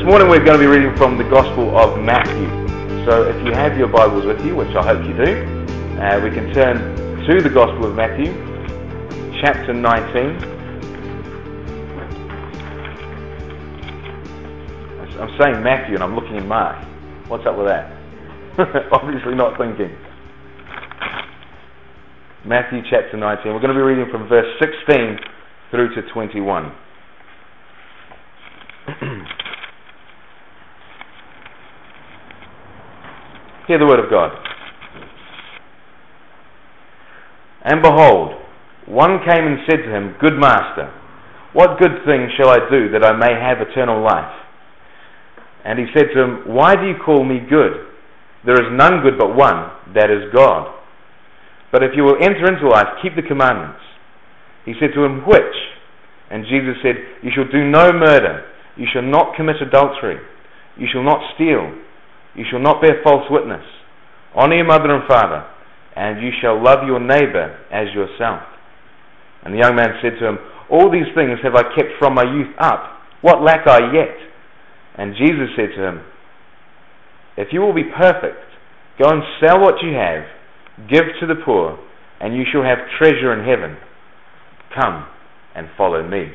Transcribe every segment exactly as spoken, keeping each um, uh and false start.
morning we're going to be reading from the Gospel of Matthew. So if you have your Bibles with you, which I hope you do, uh, we can turn to the Gospel of Matthew, chapter nineteen. I'm saying Matthew and I'm looking in Mark. What's up with that? Obviously not thinking. Matthew chapter nineteen. We're going to be reading from verse sixteen through to twenty-one. Hear the word of God. And behold, one came and said to him, Good master, what good thing shall I do that I may have eternal life? And he said to him, Why do you call me good? There is none good but one, that is God. But if you will enter into life, keep the commandments. He said to him, Which? And Jesus said, You shall do no murder. You shall not commit adultery. You shall not steal. You shall not bear false witness. Honor your mother and father, and you shall love your neighbor as yourself. And the young man said to him, All these things have I kept from my youth up. What lack I yet? And Jesus said to him, If you will be perfect, go and sell what you have, give to the poor, and you shall have treasure in heaven. Come and follow me.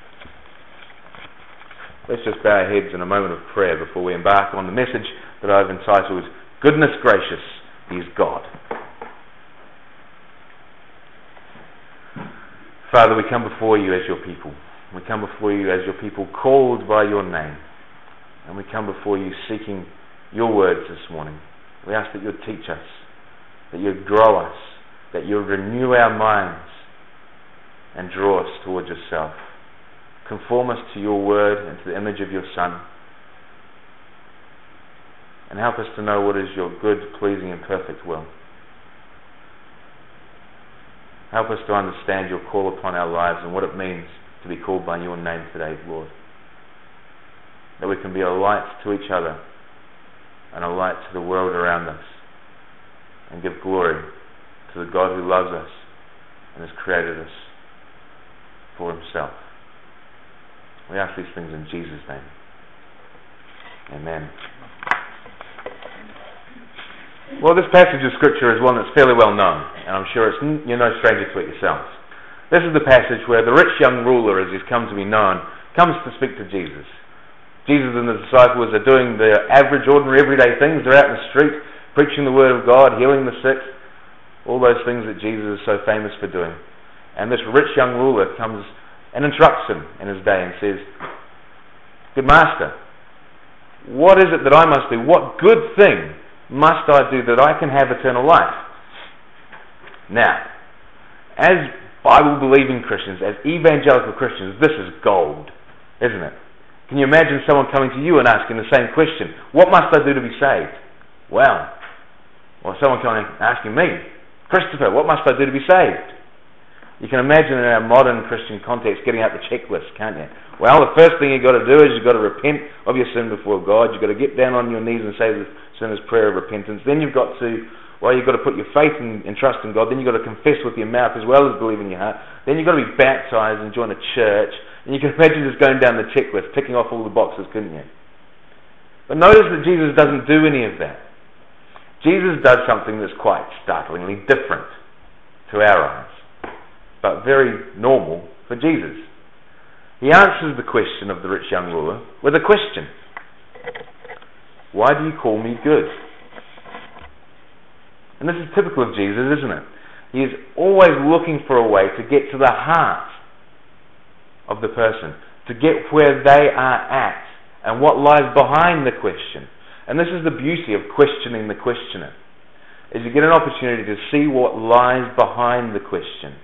Let's just bow our heads in a moment of prayer before we embark on the message that I've entitled, Goodness Gracious is God. Father, we come before you as your people. We come before you as your people called by your name. And we come before you seeking your words this morning. We ask that you'd teach us, that you'd grow us, that you'd renew our minds and draw us towards yourself. Conform us to your word and to the image of your Son. And help us to know what is your good, pleasing and perfect will. Help us to understand your call upon our lives and what it means to be called by your name today, Lord. That we can be a light to each other and a light to the world around us and give glory to the God who loves us and has created us for himself. We ask these things in Jesus' name. Amen. Well, this passage of Scripture is one that's fairly well known, and I'm sure it's, you're no stranger to it yourselves. This is the passage where the rich young ruler, as he's come to be known, comes to speak to Jesus. Jesus and the disciples are doing their average, ordinary, everyday things. They're out in the street, preaching the word of God, healing the sick, all those things that Jesus is so famous for doing. And this rich young ruler comes and interrupts him in his day and says, Good master, what is it that I must do? What good thing must I do that I can have eternal life? Now, as Bible-believing Christians, as evangelical Christians, this is gold, isn't it? Can you imagine someone coming to you and asking the same question? What must I do to be saved? Well, or someone coming and asking me, Christopher, what must I do to be saved? You can imagine in our modern Christian context getting out the checklist, can't you? Well, the first thing you've got to do is you've got to repent of your sin before God. You've got to get down on your knees and say the sinner's prayer of repentance. Then you've got to, well, you've got to put your faith and, and trust in God. Then you've got to confess with your mouth as well as believe in your heart. Then you've got to be baptized and join a church. And you can imagine just going down the checklist, ticking off all the boxes, couldn't you? But notice that Jesus doesn't do any of that. Jesus does something that's quite startlingly different to our eyes, but very normal for Jesus. He answers the question of the rich young ruler with a question. Why do you call me good? And this is typical of Jesus, isn't it? He is always looking for a way to get to the heart of the person, to get where they are at and what lies behind the question. And this is the beauty of questioning the questioner, is you get an opportunity to see what lies behind the question.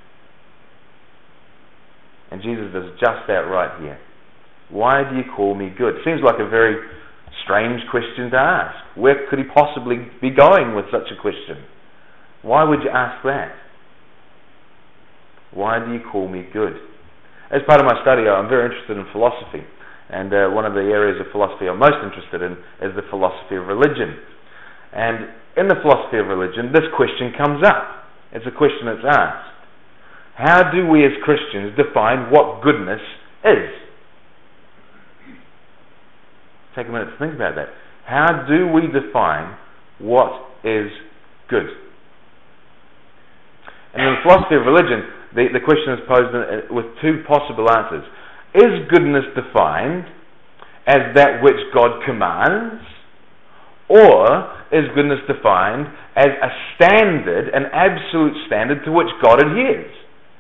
And Jesus does just that right here. Why do you call me good? Seems like a very strange question to ask. Where could he possibly be going with such a question? Why would you ask that? Why do you call me good? As part of my study, I'm very interested in philosophy. And uh, one of the areas of philosophy I'm most interested in is the philosophy of religion. And in the philosophy of religion, this question comes up. It's a question that's asked. How do we as Christians define what goodness is? Take a minute to think about that. How do we define what is good? And in the philosophy of religion, the, the question is posed with two possible answers. Is goodness defined as that which God commands, or is goodness defined as a standard, an absolute standard to which God adheres?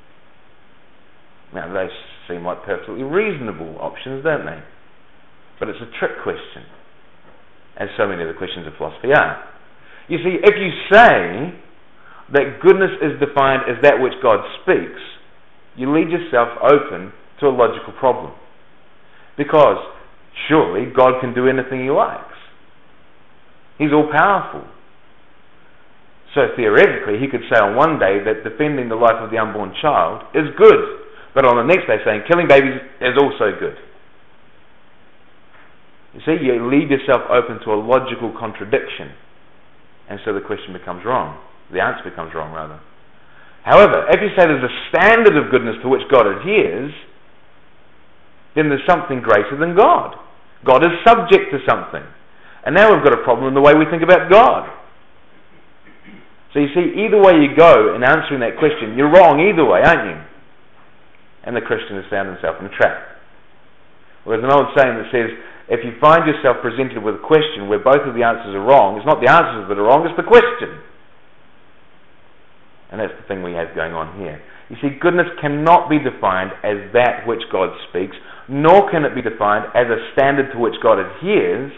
Now, they seem like perfectly reasonable options, don't they? But it's a trick question, as so many of the questions of philosophy are. You see, if you say that goodness is defined as that which God speaks, you leave yourself open to a logical problem. Because surely God can do anything He likes. He's all-powerful. So theoretically, He could say on one day that defending the life of the unborn child is good, but on the next day saying killing babies is also good. You see, you leave yourself open to a logical contradiction, and so the question becomes wrong. The answer becomes wrong, rather. However, if you say there's a standard of goodness to which God adheres, then there's something greater than God. God is subject to something. And now we've got a problem in the way we think about God. So you see, either way you go in answering that question, you're wrong either way, aren't you? And the Christian has found himself in a trap. Well, there's an old saying that says, if you find yourself presented with a question where both of the answers are wrong, it's not the answers that are wrong, it's the question. And that's the thing we have going on here. You see, goodness cannot be defined as that which God speaks, nor can it be defined as a standard to which God adheres.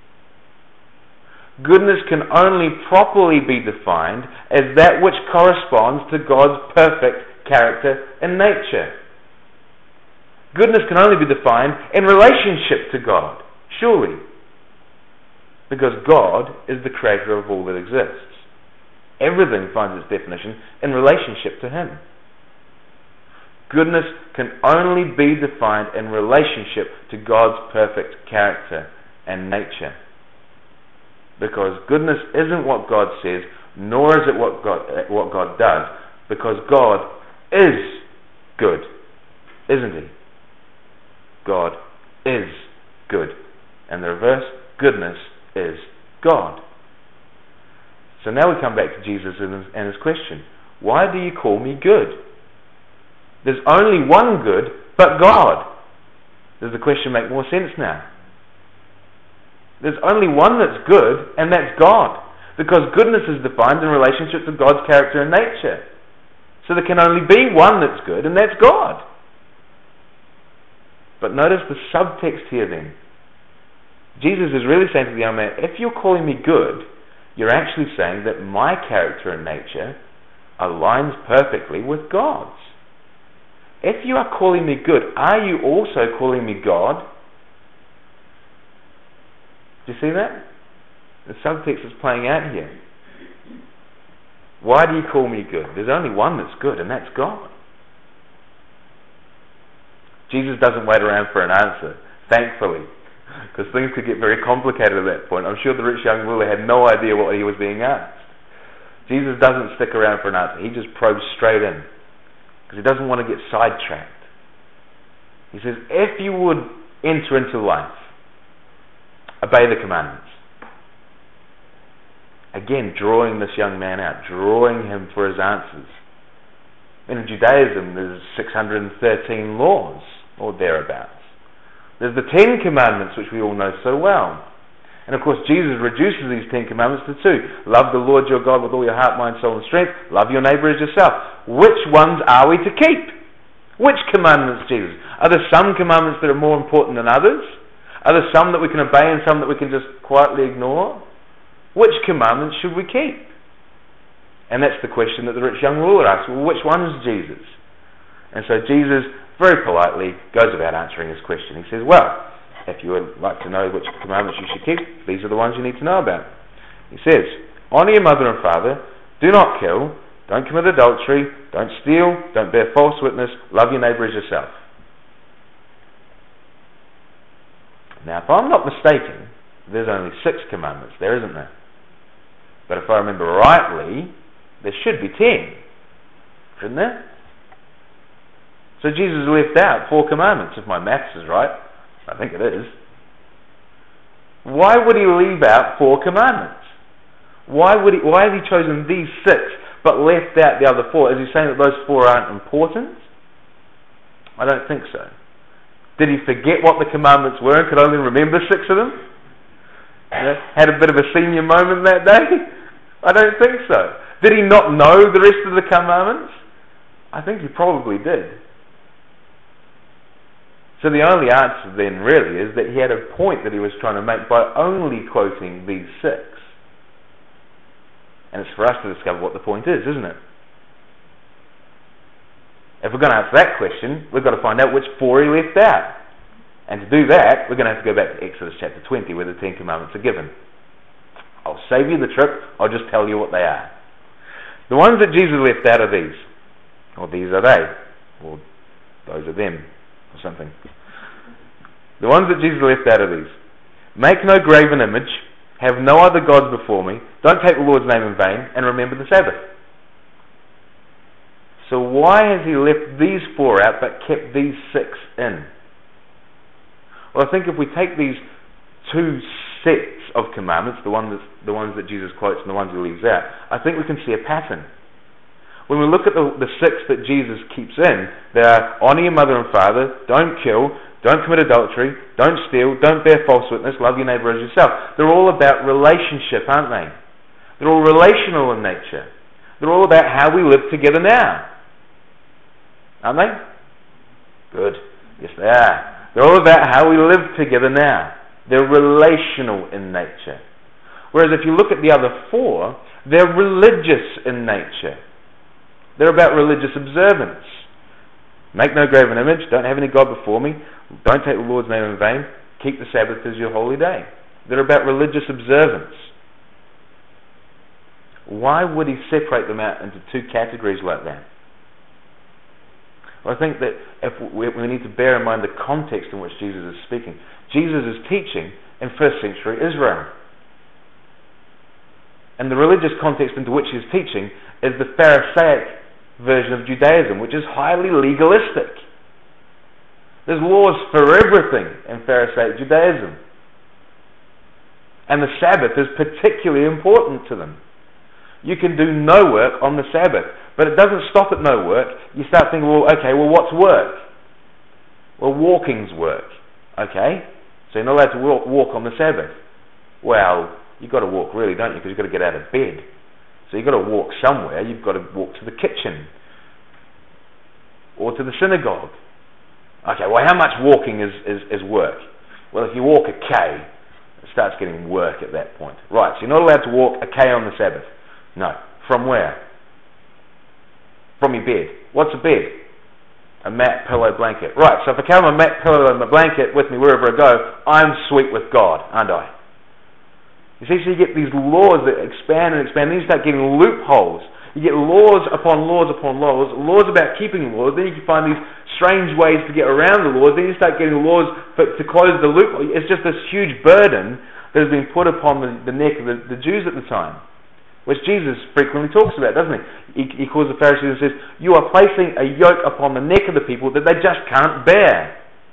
Goodness can only properly be defined as that which corresponds to God's perfect character and nature. Goodness can only be defined in relationship to God, surely, because God is the creator of all that exists. Everything finds its definition in relationship to Him. Goodness can only be defined in relationship to God's perfect character and nature. Because goodness isn't what God says, nor is it what God, what God does. Because God is good, isn't He? God is good. And the reverse, goodness is God. So now we come back to Jesus and his, and his question. Why do you call me good? There's only one good, but God. Does the question make more sense now? There's only one that's good, and that's God. Because goodness is defined in relationship to God's character and nature. So there can only be one that's good, and that's God. But notice the subtext here then. Jesus is really saying to the young man, if you're calling me good, you're actually saying that my character and nature aligns perfectly with God's. If you are calling me good, are you also calling me God? Do you see that? The subtext is playing out here. Why do you call me good? There's only one that's good, and that's God. Jesus doesn't wait around for an answer, thankfully, because things could get very complicated at that point. I'm sure the rich young ruler had no idea what he was being asked. Jesus doesn't stick around for an answer. He just probes straight in, because he doesn't want to get sidetracked. He says, if you would enter into life, obey the commandments. Again, drawing this young man out, drawing him for his answers. In Judaism, there's six hundred thirteen laws, or thereabouts. There's the Ten Commandments, which we all know so well. And of course, Jesus reduces these Ten Commandments to two. Love the Lord your God with all your heart, mind, soul, and strength. Love your neighbour as yourself. Which ones are we to keep? Which commandments, Jesus? Are there some commandments that are more important than others? Are there some that we can obey and some that we can just quietly ignore? Which commandments should we keep? And that's the question that the rich young ruler asks. Well, which one is Jesus? And so Jesus, very politely, goes about answering his question. He says, well, if you would like to know which commandments you should keep, these are the ones you need to know about. He says, honour your mother and father, do not kill, don't commit adultery, don't steal, don't bear false witness, love your neighbour as yourself. Now, if I'm not mistaken, there's only six commandments there, isn't there? But if I remember rightly, there should be ten, shouldn't there? So Jesus left out four commandments, if my maths is right. I think it is. Why would he leave out four commandments? Why would he, why has he chosen these six but left out the other four? Is he saying that those four aren't important? I don't think so. Did he forget what the commandments were and could only remember six of them? You know, had a bit of a senior moment that day? I don't think so. Did he not know the rest of the commandments? I think he probably did. So the only answer then really is that he had a point that he was trying to make by only quoting these six. And it's for us to discover what the point is, isn't it? If we're going to answer that question, we've got to find out which four he left out. And to do that, we're going to have to go back to Exodus chapter twenty, where the Ten Commandments are given. I'll save you the trip, I'll just tell you what they are. The ones that Jesus left out are these. Or these are they. Or those are them. Or something. The ones that Jesus left out are these. Make no graven image, have no other gods before me, don't take the Lord's name in vain, and remember the Sabbath. So why has he left these four out but kept these six in? Well, I think if we take these two sets of commandments, the, one that's, the ones that Jesus quotes and the ones he leaves out, I think we can see a pattern. When we look at the, the six that Jesus keeps in, they are honour your mother and father, don't kill, don't commit adultery, don't steal, don't bear false witness, love your neighbour as yourself. They're all about relationship, aren't they? They're all relational in nature. They're all about how we live together now. Aren't they? Good. Yes, they are. They're all about how we live together now. They're relational in nature. Whereas if you look at the other four, they're religious in nature. They're about religious observance. Make no graven image, don't have any God before me, don't take the Lord's name in vain, keep the Sabbath as your holy day. They're about religious observance. Why would he separate them out into two categories like that? Well, I think that if we, we need to bear in mind the context in which Jesus is speaking. Jesus is teaching in first century Israel. And the religious context into which he's teaching is the Pharisaic version of Judaism, which is highly legalistic. There's laws for everything in Pharisaic Judaism. And the Sabbath is particularly important to them. You can do no work on the Sabbath, but it doesn't stop at no work. You start thinking, well, okay, well, what's work? Well, walking's work. Okay, so you're not allowed to walk, walk on the Sabbath. Well, you've got to walk really, don't you? Because you've got to get out of bed. So you've got to walk somewhere. You've got to walk to the kitchen or to the synagogue. Okay, well, how much walking is, is, is work? Well, if you walk a K, it starts getting work at that point. Right, so you're not allowed to walk a K on the Sabbath. No. From where? From your bed. What's a bed? A mat, pillow, blanket. Right, so if I carry my mat, pillow, and my blanket with me wherever I go, I'm sweet with God, aren't I? You see, so you get these laws that expand and expand, then you start getting loopholes. You get laws upon laws upon laws, laws about keeping laws, then you can find these strange ways to get around the laws, then you start getting laws for, to close the loophole. It's just this huge burden that has been put upon the, the neck of the, the Jews at the time, which Jesus frequently talks about, doesn't he? He, he calls the Pharisees and says, you are placing a yoke upon the neck of the people that they just can't bear.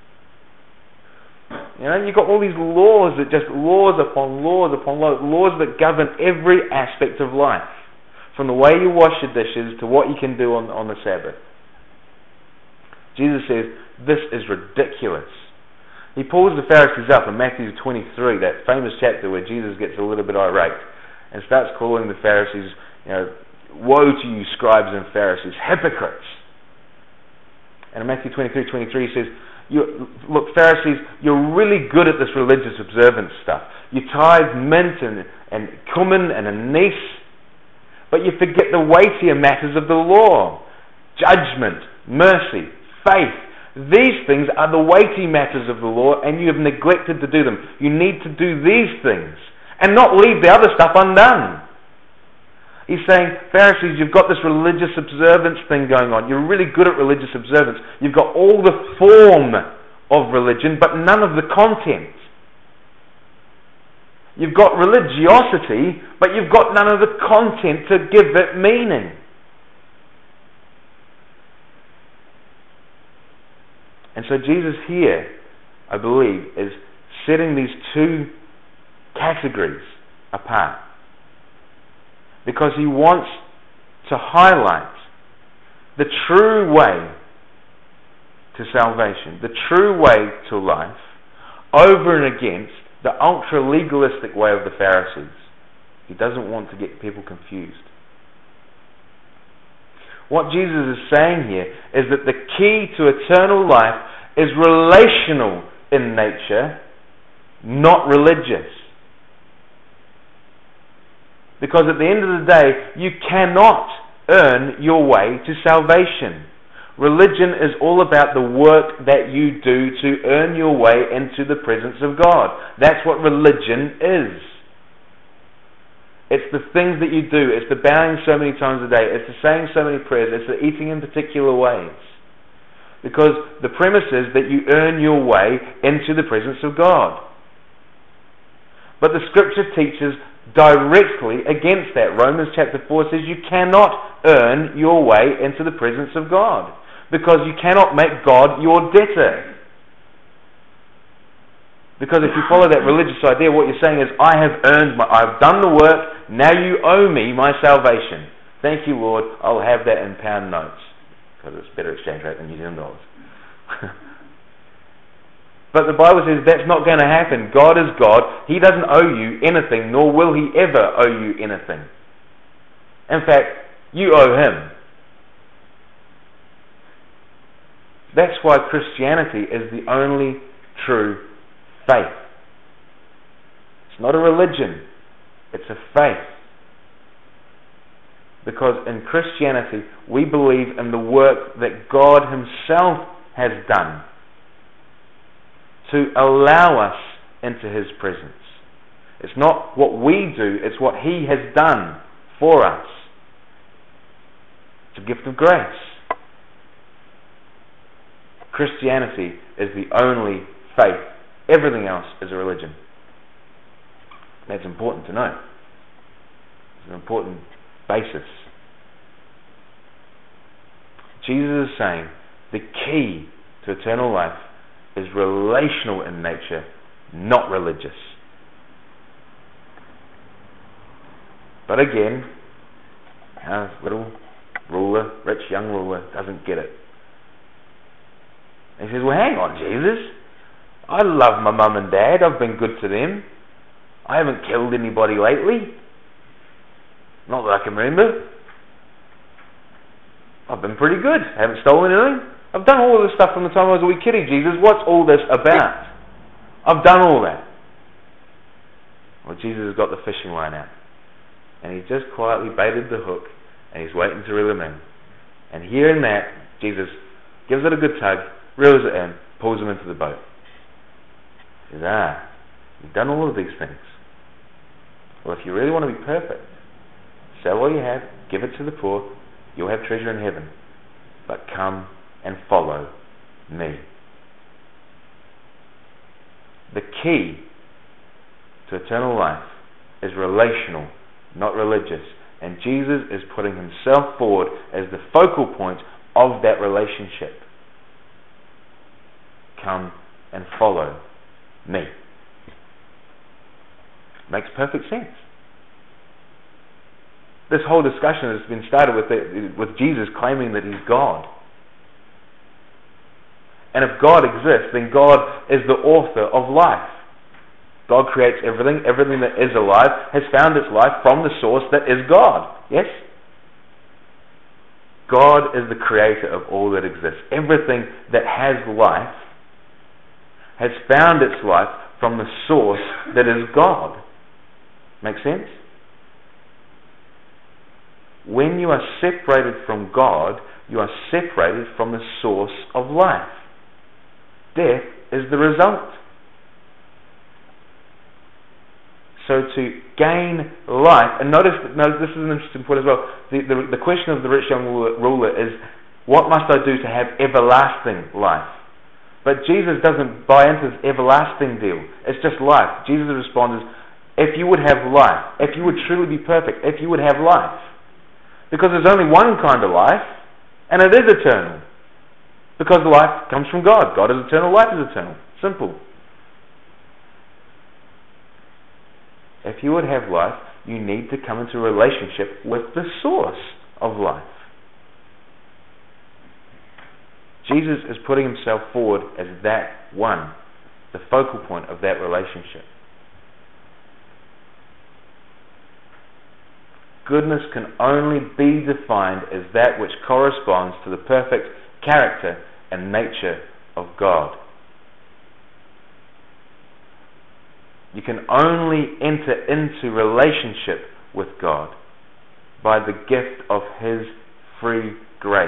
You know, you've got all these laws that just, laws upon laws upon laws, laws that govern every aspect of life, from the way you wash your dishes to what you can do on, on the Sabbath. Jesus says, this is ridiculous. He pulls the Pharisees up in Matthew twenty-three, that famous chapter where Jesus gets a little bit irate, and starts calling the Pharisees, you know, woe to you scribes and Pharisees, hypocrites. And in Matthew twenty-three twenty-three he says, you, look, Pharisees, you're really good at this religious observance stuff. You tithe mint and, and cumin and anise, but you forget the weightier matters of the law. Judgment, mercy, faith. These things are the weighty matters of the law, and you have neglected to do them. You need to do these things and not leave the other stuff undone. He's saying, Pharisees, you've got this religious observance thing going on. You're really good at religious observance. You've got all the form of religion, but none of the content. You've got religiosity, but you've got none of the content to give it meaning. And so Jesus here, I believe, is setting these two categories apart. Because he wants to highlight the true way to salvation, the true way to life, over and against the ultra-legalistic way of the Pharisees. He doesn't want to get people confused. What Jesus is saying here is that the key to eternal life is relational in nature, not religious. Because at the end of the day, you cannot earn your way to salvation. Religion is all about the work that you do to earn your way into the presence of God. That's what religion is. It's the things that you do. It's the bowing so many times a day. It's the saying so many prayers. It's the eating in particular ways. Because the premise is that you earn your way into the presence of God. But the Scripture teaches directly against that. Romans chapter four says you cannot earn your way into the presence of God, because you cannot make God your debtor. Because if you follow that religious idea, what you're saying is, I have earned my, I've done the work, now you owe me my salvation. Thank you, Lord, I'll have that in pound notes, because it's a better exchange rate than New Zealand dollars. But the Bible says that's not going to happen. God is God. He doesn't owe you anything, nor will He ever owe you anything. In fact, you owe Him. That's why Christianity is the only true faith. It's not a religion. It's a faith. Because in Christianity, we believe in the work that God Himself has done to allow us into His presence. It's not what we do, it's what He has done for us. It's a gift of grace. Christianity is the only faith. Everything else is a religion. That's important to know. It's an important basis. Jesus is saying the key to eternal life is relational in nature, not religious. But again, our little ruler, rich young ruler, doesn't get it. He says, well, hang on, Jesus. I love my mum and dad. I've been good to them. I haven't killed anybody lately. Not that I can remember. I've been pretty good. I haven't stolen anything. I've done all of this stuff from the time I was a wee kiddie, Jesus. What's all this about? I've done all that. Well, Jesus has got the fishing line out. And he's just quietly baited the hook, and he's waiting to reel him in. And hearing that, Jesus gives it a good tug, reels it in, pulls him into the boat. He says, ah, you've done all of these things. Well, if you really want to be perfect, sell all you have, give it to the poor, you'll have treasure in heaven. But come and follow me. The key to eternal life is relational, not religious. And Jesus is putting Himself forward as the focal point of that relationship. Come and follow me. Makes perfect sense. This whole discussion has been started with, the, with Jesus claiming that He's God. And if God exists, then God is the author of life. God creates everything. Everything that is alive has found its life from the source that is God. Yes? God is the creator of all that exists. Everything that has life has found its life from the source that is God. Make sense? When you are separated from God, you are separated from the source of life. Death is the result. So to gain life, and notice, notice this is an interesting point as well. The, the, the question of the rich young ruler is, what must I do to have everlasting life? But Jesus doesn't buy into this everlasting deal. It's just life. Jesus responds, if you would have life, if you would truly be perfect, if you would have life. Because there's only one kind of life, and it is eternal. Because life comes from God. God is eternal, life is eternal. Simple. if you would have life, you need to come into a relationship with the source of life. Jesus is putting himself forward as that one, the focal point of that relationship. Goodness can only be defined as that which corresponds to the perfect character and nature of God. You can only enter into relationship with God by the gift of His free grace.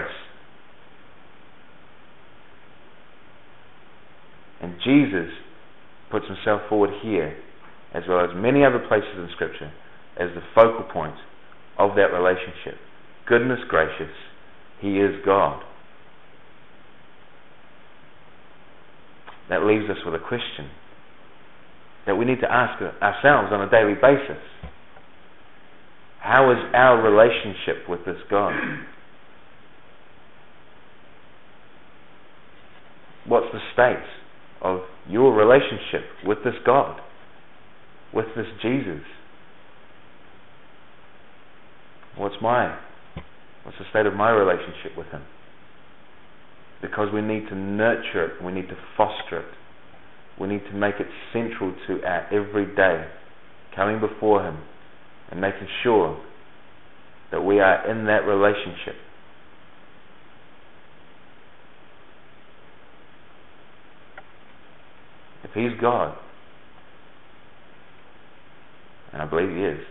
And Jesus puts himself forward here, as well as many other places in Scripture, as the focal point of that relationship. Goodness gracious, He is God. That leaves us with a question that we need to ask ourselves on a daily basis. How is our relationship with this God? What's the state of your relationship with this God, with this Jesus? What's my, what's the state of my relationship with Him? Because we need to nurture it, we need to foster it, we need to make it central to our everyday coming before Him and making sure that we are in that relationship. If He's God, and I believe He is,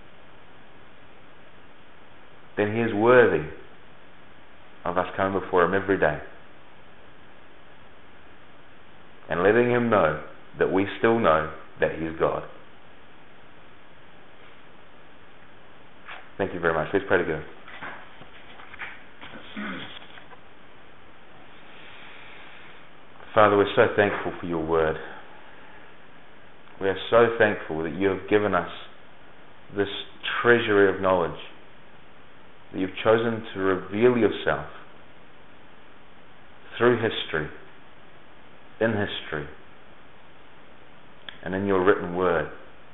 then He is worthy of us coming before Him every day and letting Him know that we still know that He is God. Thank you very much. Let's pray together. Father, we're so thankful for your word. We are so thankful that you have given us this treasury of knowledge, that you've chosen to reveal yourself through history, in history, and in your written word.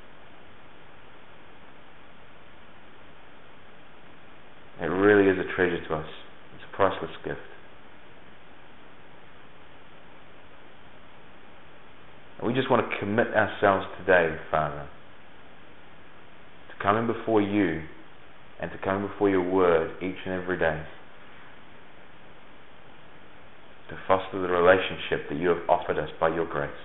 It really is a treasure to us. It's a priceless gift. And we just want to commit ourselves today, Father, to coming before you and to coming before your word each and every day, to foster the relationship that you have offered us by your grace.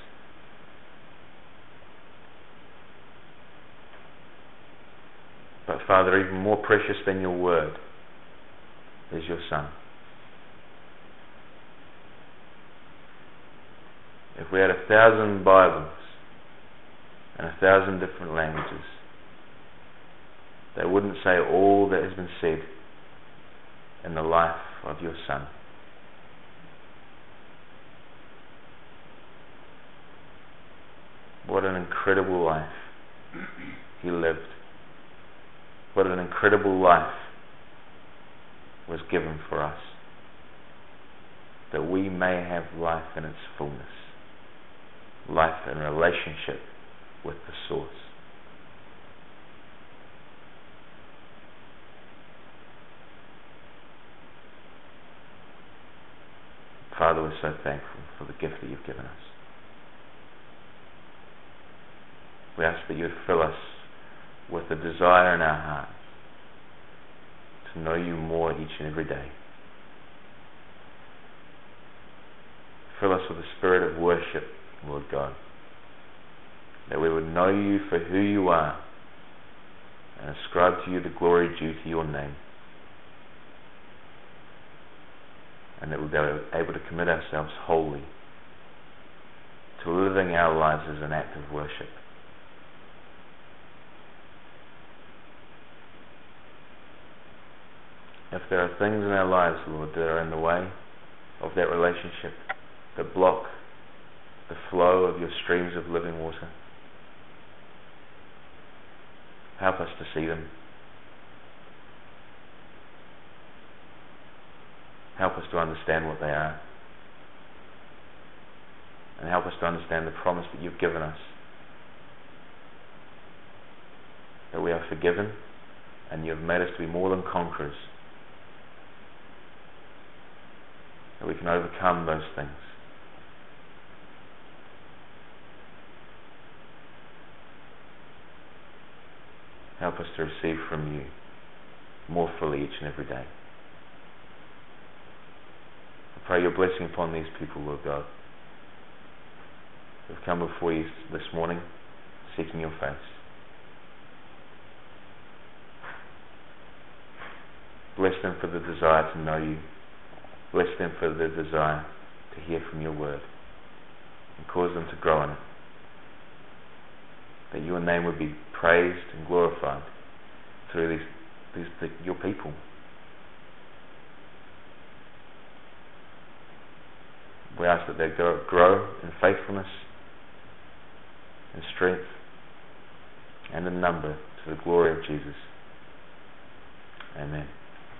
But Father, even more precious than your word is your Son. If we had a thousand Bibles and a thousand different languages, they wouldn't say all that has been said in the life of your Son. What an incredible life He lived. What an incredible life was given for us, that we may have life in its fullness, life in relationship with the source. Father, we're so thankful for the gift that you've given us. We ask that you would fill us with a desire in our hearts to know you more each and every day. Fill us with a spirit of worship, Lord God, that we would know you for who you are and ascribe to you the glory due to your name, and that we'll be able to commit ourselves wholly to living our lives as an act of worship. If there are things in our lives, Lord, that are in the way of that relationship, that block the flow of your streams of living water, help us to see them. Help us to understand what they are. And help us to understand the promise that you've given us, that we are forgiven, and you have made us to be more than conquerors, that we can overcome those things. Help us to receive from you more fully each and every day. I pray your blessing upon these people, Lord God, who have come before you this morning seeking your face. Bless them for the desire to know you. Bless them for the desire to hear from your word, and cause them to grow in it. That your name would be praised and glorified through these, these the, your people. We ask that they grow, grow in faithfulness, in strength, and in number to the glory of Jesus. Amen.